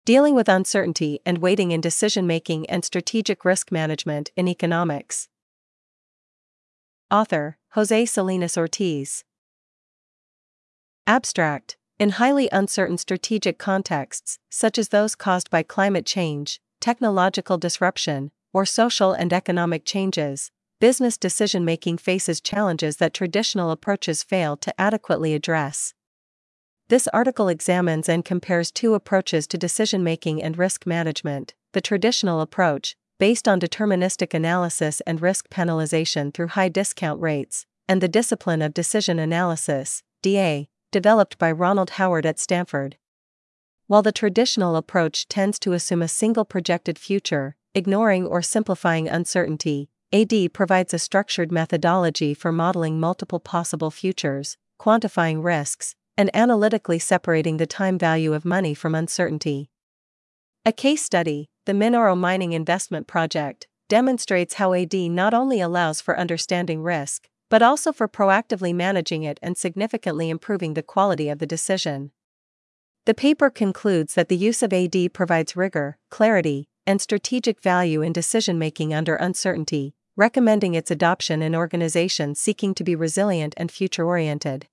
Dealing with uncertainty and waiting in decision-making and strategic risk management in economics. Author, José Salinas Ortiz. Abstract. In highly uncertain strategic contexts, such as those caused by climate change, technological disruption, or social and economic changes, business decision-making faces challenges that traditional approaches fail to adequately address. This article examines and compares two approaches to decision-making and risk management: the traditional approach, based on deterministic analysis and risk penalization through high discount rates, and the discipline of decision analysis, DA, developed by Ronald Howard at Stanford. While the traditional approach tends to assume a single projected future, ignoring or simplifying uncertainty, AD provides a structured methodology for modeling multiple possible futures, quantifying risks, and analytically separating the time value of money from uncertainty. A case study, the Minoro Mining Investment Project, demonstrates how AD not only allows for understanding risk, but also for proactively managing it and significantly improving the quality of the decision. The paper concludes that the use of AD provides rigor, clarity, and strategic value in decision-making under uncertainty, recommending its adoption in organizations seeking to be resilient and future-oriented.